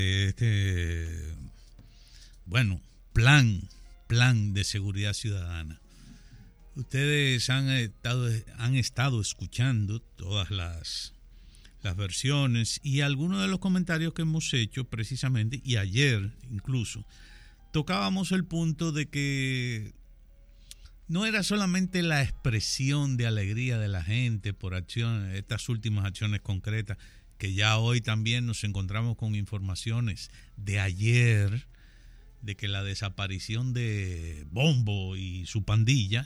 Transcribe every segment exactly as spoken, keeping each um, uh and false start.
Este, bueno, plan, plan de seguridad ciudadana. Ustedes han estado, han estado escuchando todas las, las versiones y algunos de los comentarios que hemos hecho precisamente, y ayer incluso, tocábamos el punto de que no era solamente la expresión de alegría de la gente por acciones, estas últimas acciones concretas, que ya hoy también nos encontramos con informaciones de ayer, de que la desaparición de Bombo y su pandilla,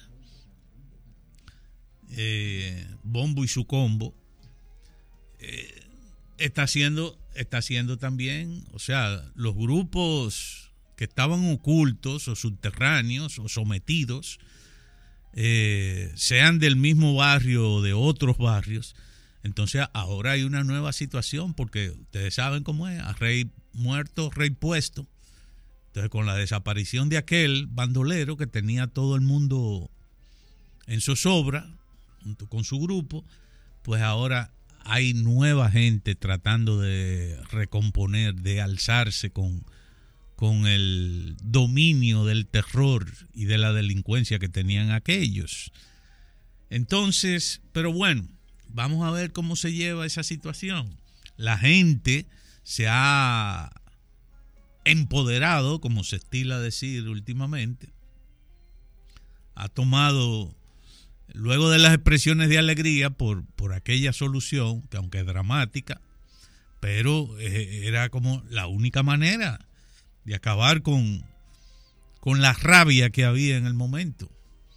eh, Bombo y su combo, eh, está haciendo, está haciendo también, o sea, los grupos que estaban ocultos o subterráneos o sometidos, eh, sean del mismo barrio o de otros barrios. Entonces ahora hay una nueva situación, porque ustedes saben cómo es, a rey muerto, rey puesto. Entonces, con la desaparición de aquel bandolero que tenía todo el mundo en zozobra, junto con su grupo, pues ahora hay nueva gente tratando de recomponer, de alzarse con, con el dominio del terror y de la delincuencia que tenían aquellos. Entonces, pero bueno, vamos a ver cómo se lleva esa situación. La gente se ha empoderado, como se estila decir últimamente, ha tomado, luego de las expresiones de alegría por, por aquella solución, que aunque es dramática, pero eh, era como la única manera de acabar con, con la rabia que había en el momento.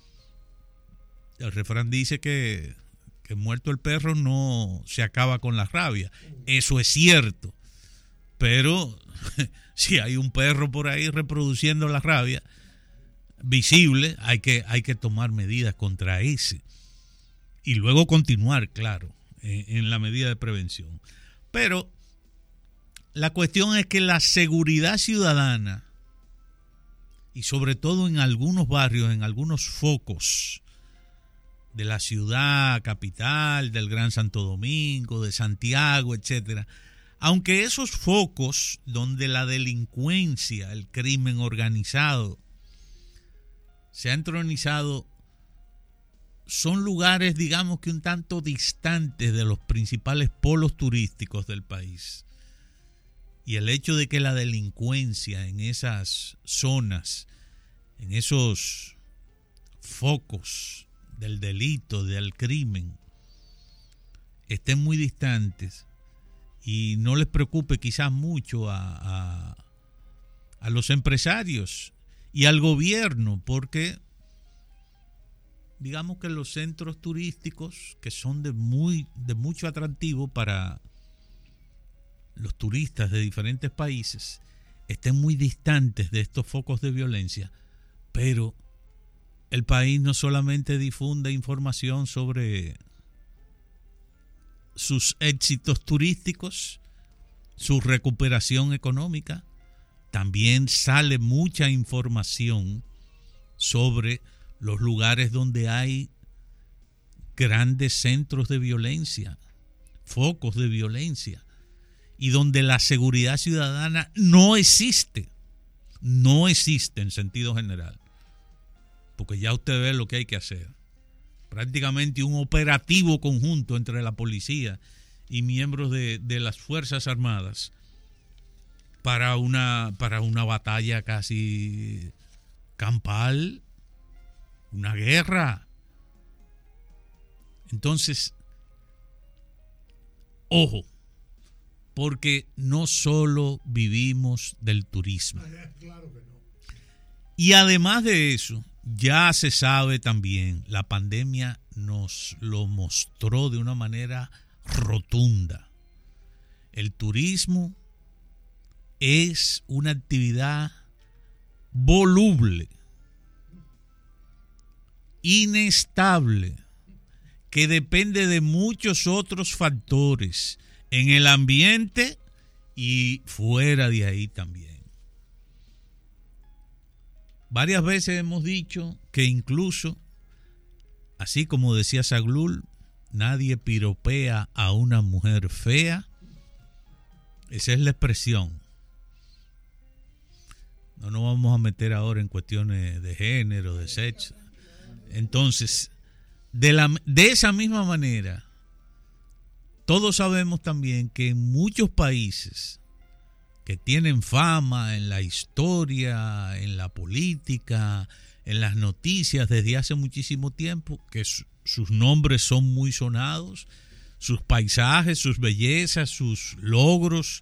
El refrán dice que, que muerto el perro no se acaba con la rabia. Eso es cierto, pero si hay un perro por ahí reproduciendo la rabia visible, hay que, hay que tomar medidas contra ese y luego continuar, claro, en, en la medida de prevención. Pero la cuestión es que la seguridad ciudadana, y sobre todo en algunos barrios, en algunos focos de la ciudad capital, del Gran Santo Domingo, de Santiago, etcétera, aunque esos focos donde la delincuencia, el crimen organizado se ha entronizado, son lugares, digamos que un tanto distantes de los principales polos turísticos del país. Y el hecho de que la delincuencia en esas zonas, en esos focos del delito, del crimen, estén muy distantes y no les preocupe quizás mucho a, a, a los empresarios y al gobierno, porque digamos que los centros turísticos, que son de muy de mucho atractivo para los turistas de diferentes países, estén muy distantes de estos focos de violencia, pero el país no solamente difunde información sobre sus éxitos turísticos, su recuperación económica, también sale mucha información sobre los lugares donde hay grandes centros de violencia, focos de violencia, y donde la seguridad ciudadana no existe, no existe en sentido general, porque ya usted ve lo que hay que hacer. Prácticamente un operativo conjunto entre la policía y miembros de, de las Fuerzas Armadas para una, para una batalla casi campal, una guerra. Entonces, ojo, porque no solo vivimos del turismo. Y además de eso, ya se sabe también, la pandemia nos lo mostró de una manera rotunda. El turismo es una actividad voluble, inestable, que depende de muchos otros factores en el ambiente y fuera de ahí también. Varias veces hemos dicho que incluso, así como decía Saglul, nadie piropea a una mujer fea. Esa es la expresión. No nos vamos a meter ahora en cuestiones de género, de sexo. Entonces, de, la, de esa misma manera, todos sabemos también que en muchos países que tienen fama en la historia, en la política, en las noticias desde hace muchísimo tiempo, que su, sus nombres son muy sonados, sus paisajes, sus bellezas, sus logros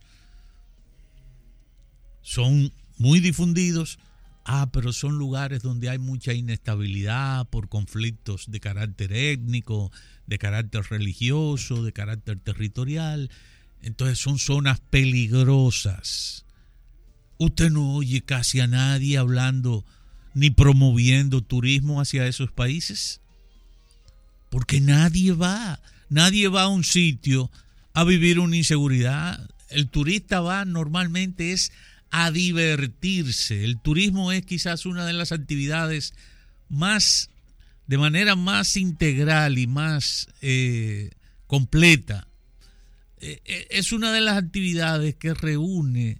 son muy difundidos. Ah, pero son lugares donde hay mucha inestabilidad por conflictos de carácter étnico, de carácter religioso, de carácter territorial. Entonces son zonas peligrosas. Usted no oye casi a nadie hablando ni promoviendo turismo hacia esos países, porque nadie va, nadie va a un sitio a vivir una inseguridad. El turista va normalmente es a divertirse. El turismo es quizás una de las actividades más, de manera más integral y más eh, completa. Eh, es una de las actividades que reúne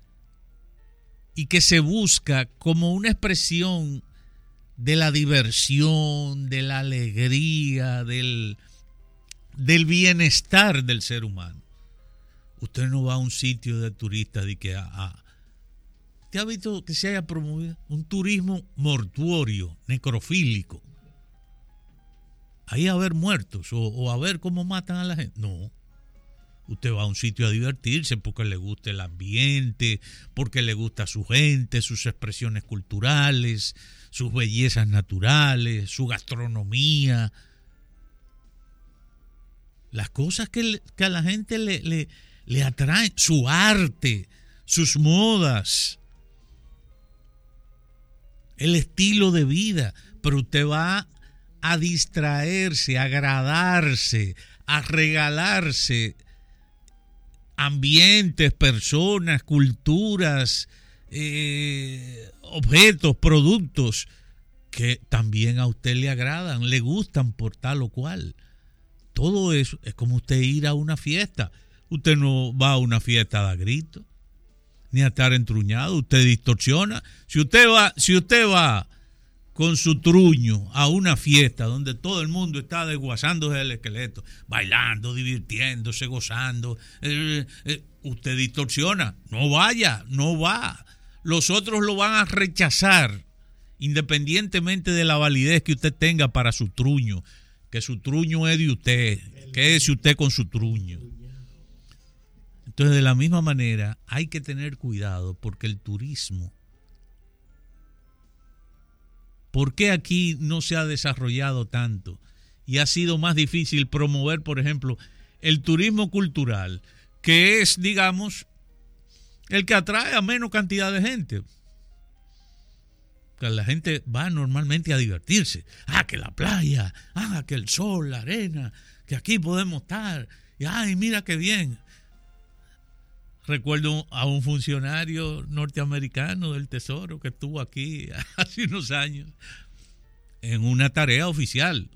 y que se busca como una expresión de la diversión, de la alegría, del, del bienestar del ser humano. Usted no va a un sitio de turistas de que a, a ¿te ha visto que se haya promovido un turismo mortuorio, necrofílico? Ahí a ver muertos o, o a ver cómo matan a la gente. No. Usted va a un sitio a divertirse porque le gusta el ambiente, porque le gusta su gente, sus expresiones culturales, sus bellezas naturales, su gastronomía. Las cosas que, que a la gente le, le, le atraen, su arte, sus modas, el estilo de vida. Pero usted va a distraerse, a agradarse, a regalarse ambientes, personas, culturas, eh, objetos, productos que también a usted le agradan, le gustan por tal o cual. Todo eso es como usted ir a una fiesta. Usted no va a una fiesta a gritos, ni a estar entruñado, usted distorsiona. Si usted va, si usted va con su truño a una fiesta donde todo el mundo está desguazándose el esqueleto, bailando, divirtiéndose, gozando, eh, eh, usted distorsiona. No vaya, no va. Los otros lo van a rechazar, independientemente de la validez que usted tenga para su truño, que su truño es de usted, quédese usted con su truño. Entonces, de la misma manera, hay que tener cuidado porque el turismo, ¿por qué aquí no se ha desarrollado tanto? Y ha sido más difícil promover, por ejemplo, el turismo cultural, que es, digamos, el que atrae a menos cantidad de gente. Que la gente va normalmente a divertirse. Ah, que la playa, ah, que el sol, la arena, que aquí podemos estar. Y ay, mira qué bien. Recuerdo a un funcionario norteamericano del Tesoro que estuvo aquí hace unos años en una tarea oficial,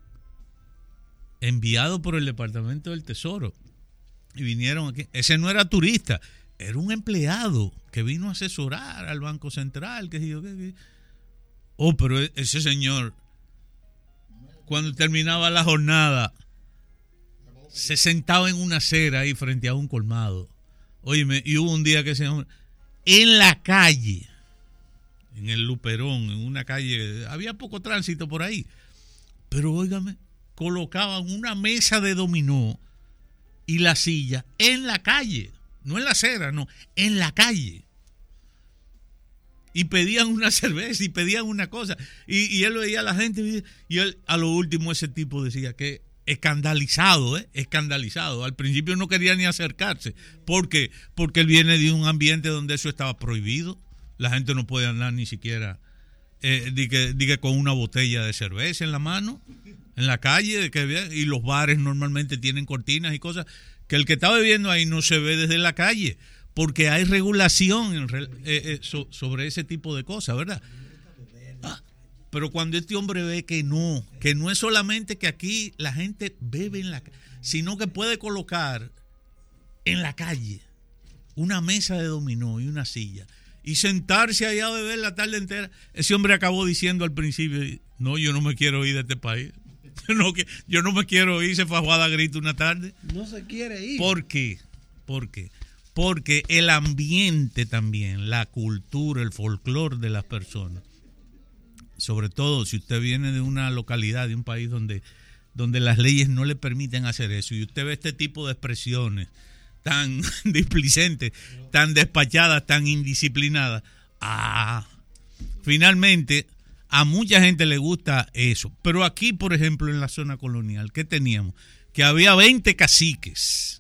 enviado por el Departamento del Tesoro. Y vinieron aquí. Ese no era turista, era un empleado que vino a asesorar al Banco Central. Que dijo, que, que. Oh, pero ese señor, cuando terminaba la jornada, se sentaba en una acera ahí frente a un colmado. Óyeme, y hubo un día que ese hombre, en la calle, en el Luperón, en una calle, había poco tránsito por ahí, pero óigame, colocaban una mesa de dominó y la silla en la calle, no en la acera, no, en la calle. Y pedían una cerveza y pedían una cosa. Y, y él veía a la gente y él, a lo último, ese tipo decía que escandalizado, ¿eh? Escandalizado. Al principio no quería ni acercarse. ¿Por qué? Porque él viene de un ambiente donde eso estaba prohibido. La gente no puede andar ni siquiera eh, diga, diga, con una botella de cerveza en la mano, en la calle. De que, y los bares normalmente tienen cortinas y cosas que el que está bebiendo ahí no se ve desde la calle, porque hay regulación en, eh, eh, so, sobre ese tipo de cosas, ¿verdad? Ah, pero cuando este hombre ve que no, que no es solamente que aquí la gente bebe en la calle, sino que puede colocar en la calle una mesa de dominó y una silla, y sentarse allá a beber la tarde entera. Ese hombre acabó diciendo al principio, no, yo no me quiero ir de este país. Yo no, yo no me quiero ir, se fajó a dar grito una tarde. No se quiere ir. ¿Por qué? ¿Por qué? Porque el ambiente también, la cultura, el folclore de las personas, sobre todo si usted viene de una localidad, de un país donde, donde las leyes no le permiten hacer eso, y usted ve este tipo de expresiones tan displicentes, tan despachadas, tan indisciplinadas, ah, finalmente a mucha gente le gusta eso. Pero aquí, por ejemplo, en la zona colonial, ¿qué teníamos? Que había veinte caciques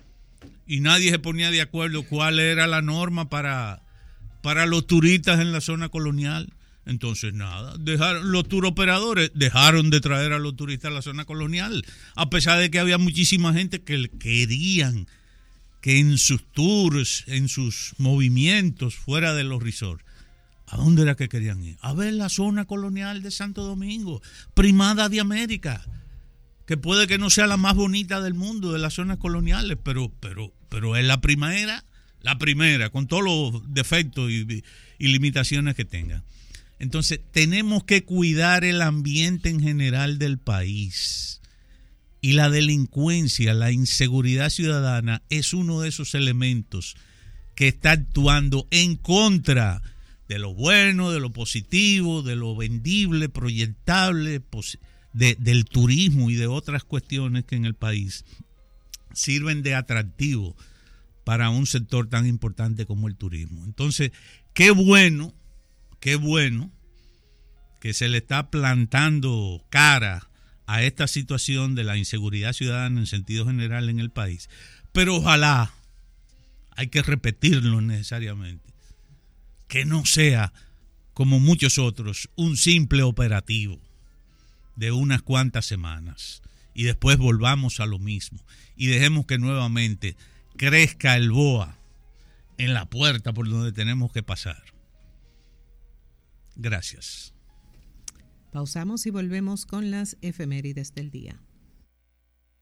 y nadie se ponía de acuerdo cuál era la norma para, para los turistas en la zona colonial. Entonces, nada, dejaron, los turoperadores dejaron de traer a los turistas a la zona colonial, a pesar de que había muchísima gente que querían que en sus tours, en sus movimientos fuera de los resorts, ¿a dónde era que querían ir? A ver la zona colonial de Santo Domingo, primada de América, que puede que no sea la más bonita del mundo de las zonas coloniales, pero, pero, pero es la primera, la primera, con todos los defectos y, y limitaciones que tenga. Entonces, tenemos que cuidar el ambiente en general del país. Y la delincuencia, la inseguridad ciudadana es uno de esos elementos que está actuando en contra de lo bueno, de lo positivo, de lo vendible, proyectable, de, del turismo y de otras cuestiones que en el país sirven de atractivo para un sector tan importante como el turismo. Entonces, qué bueno, qué bueno que se le está plantando cara a esta situación de la inseguridad ciudadana en sentido general en el país. Pero ojalá, hay que repetirlo necesariamente, que no sea, como muchos otros, un simple operativo de unas cuantas semanas y después volvamos a lo mismo y dejemos que nuevamente crezca el boa en la puerta por donde tenemos que pasar. Gracias. Pausamos y volvemos con las efemérides del día.